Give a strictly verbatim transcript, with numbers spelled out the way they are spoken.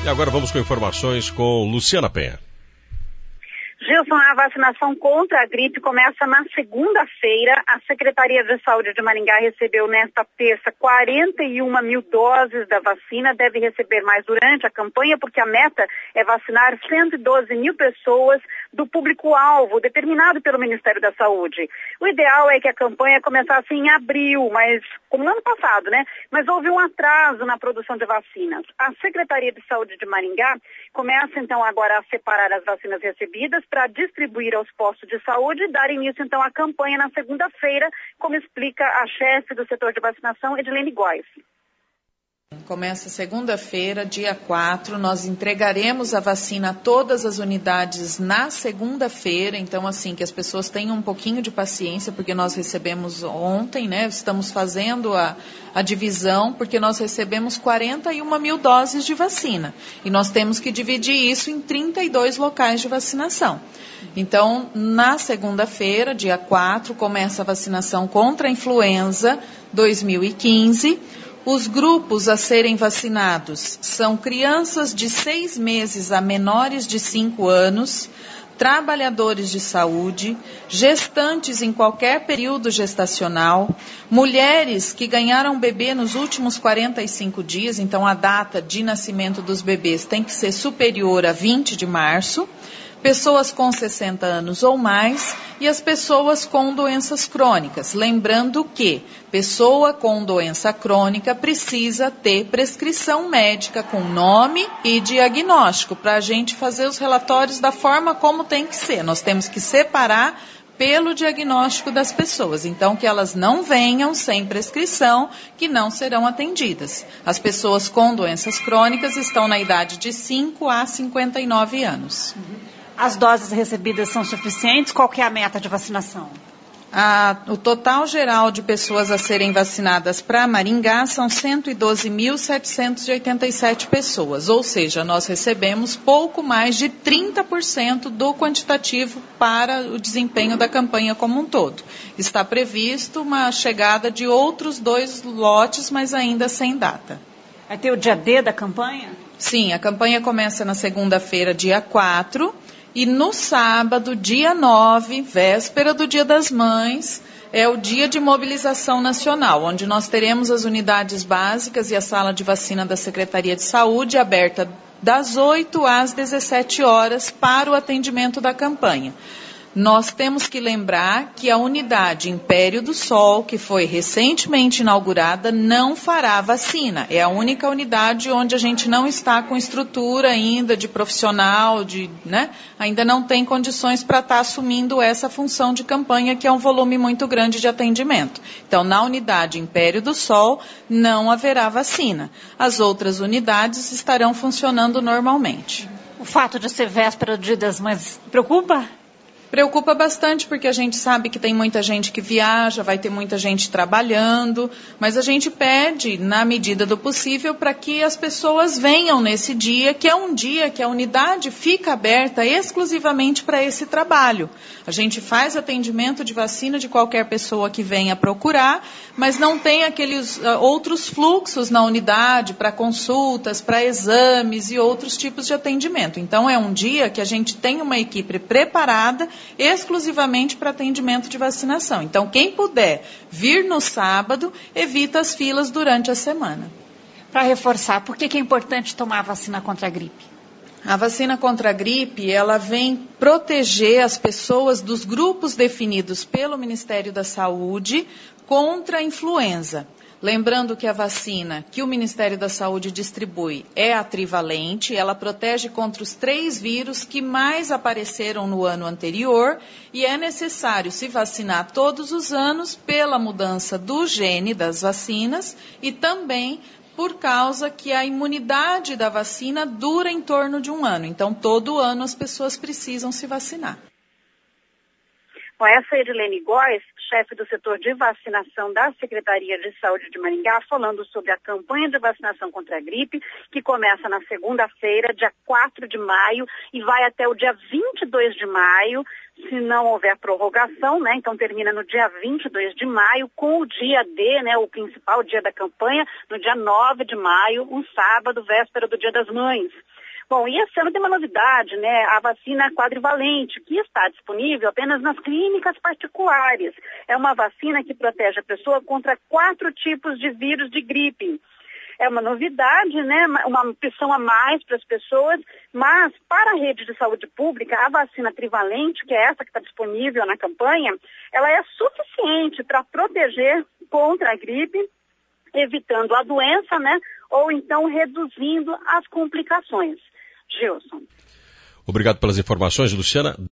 E agora vamos com informações com Luciana Penha. Gilson, a vacinação contra a gripe começa na segunda-feira. A Secretaria de Saúde de Maringá recebeu nesta terça quarenta e uma mil doses da vacina. Deve receber mais durante a campanha, porque a meta é vacinar cento e doze mil pessoas do público-alvo determinado pelo Ministério da Saúde. O ideal é que a campanha começasse em abril, mas como no ano passado, né? Mas houve um atraso na produção de vacinas. A Secretaria de Saúde de Maringá começa então agora a separar as vacinas recebidas para distribuir aos postos de saúde e dar início então à campanha na segunda-feira, como explica a chefe do setor de vacinação, Edilene Góes. Começa segunda-feira, dia quatro, nós entregaremos a vacina a todas as unidades na segunda-feira, então assim, que as pessoas tenham um pouquinho de paciência, porque nós recebemos ontem, né, estamos fazendo a, a divisão, porque nós recebemos quarenta e uma mil doses de vacina, e nós temos que dividir isso em trinta e dois locais de vacinação. Então, na segunda-feira, dia quatro, começa a vacinação contra a influenza dois mil e quinze. Os grupos a serem vacinados são crianças de seis meses a menores de cinco anos, trabalhadores de saúde, gestantes em qualquer período gestacional, mulheres que ganharam bebê nos últimos quarenta e cinco dias, então a data de nascimento dos bebês tem que ser superior a vinte de março, pessoas com sessenta anos ou mais e as pessoas com doenças crônicas. Lembrando que pessoa com doença crônica precisa ter prescrição médica com nome e diagnóstico para a gente fazer os relatórios da forma como tem que ser. Nós temos que separar pelo diagnóstico das pessoas. Então, que elas não venham sem prescrição, que não serão atendidas. As pessoas com doenças crônicas estão na idade de cinco a cinquenta e nove anos. As doses recebidas são suficientes? Qual que é a meta de vacinação? A, o total geral de pessoas a serem vacinadas para Maringá são cento e doze mil setecentos e oitenta e sete pessoas, ou seja, nós recebemos pouco mais de trinta por cento do quantitativo para o desempenho da campanha como um todo. Está previsto uma chegada de outros dois lotes, mas ainda sem data. Vai ter o dia D da campanha? Sim, a campanha começa na segunda-feira, dia quatro, e no sábado, dia nove, véspera do Dia das Mães, é o dia de mobilização nacional, onde nós teremos as unidades básicas e a sala de vacina da Secretaria de Saúde aberta das oito às dezessete horas para o atendimento da campanha. Nós temos que lembrar que a unidade Império do Sol, que foi recentemente inaugurada, não fará vacina. É a única unidade onde a gente não está com estrutura ainda de profissional, de, né? Ainda não tem condições para estar assumindo essa função de campanha, que é um volume muito grande de atendimento. Então, na unidade Império do Sol, não haverá vacina. As outras unidades estarão funcionando normalmente. O fato de ser véspera do Dia das Mães preocupa? Preocupa bastante, porque a gente sabe que tem muita gente que viaja, vai ter muita gente trabalhando, mas a gente pede, na medida do possível, para que as pessoas venham nesse dia, que é um dia que a unidade fica aberta exclusivamente para esse trabalho. A gente faz atendimento de vacina de qualquer pessoa que venha procurar, mas não tem aqueles uh, outros fluxos na unidade para consultas, para exames e outros tipos de atendimento. Então, é um dia que a gente tem uma equipe preparada exclusivamente para atendimento de vacinação. Então, quem puder vir no sábado, evita as filas durante a semana. Para reforçar, por que, que é importante tomar a vacina contra a gripe? A vacina contra a gripe, ela vem proteger as pessoas dos grupos definidos pelo Ministério da Saúde contra a influenza. Lembrando que a vacina que o Ministério da Saúde distribui é a trivalente, ela protege contra os três vírus que mais apareceram no ano anterior e é necessário se vacinar todos os anos pela mudança do gene das vacinas e também por causa que a imunidade da vacina dura em torno de um ano. Então, todo ano as pessoas precisam se vacinar. Bom, essa é a Edilene Góes, chefe do setor de vacinação da Secretaria de Saúde de Maringá, falando sobre a campanha de vacinação contra a gripe, que começa na segunda-feira, dia quatro de maio, e vai até o dia vinte e dois de maio. se não houver prorrogação, né? Então termina no dia vinte e dois de maio, com o dia D, né? O principal dia da campanha, no dia nove de maio, um sábado, véspera do Dia das Mães. Bom, e esse ano tem uma novidade, né? A vacina quadrivalente, que está disponível apenas nas clínicas particulares. É uma vacina que protege a pessoa contra quatro tipos de vírus de gripe. É uma novidade, né? Uma opção a mais para as pessoas, mas para a rede de saúde pública, a vacina trivalente, que é essa que está disponível na campanha, ela é suficiente para proteger contra a gripe, evitando a doença, né? Ou então reduzindo as complicações. Gilson. Obrigado pelas informações, Luciana.